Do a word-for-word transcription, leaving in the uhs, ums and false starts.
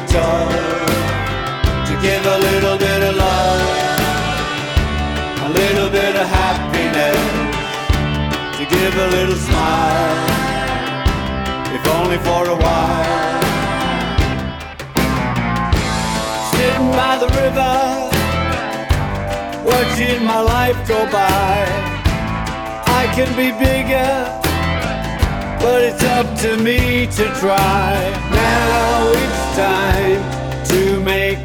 touch, to give a little bit of love, a little bit of happiness, to give a little smile, if only for a while. Sitting by the river, watching my life go by. I can be bigger, but it's up to me to try. Now it's time to make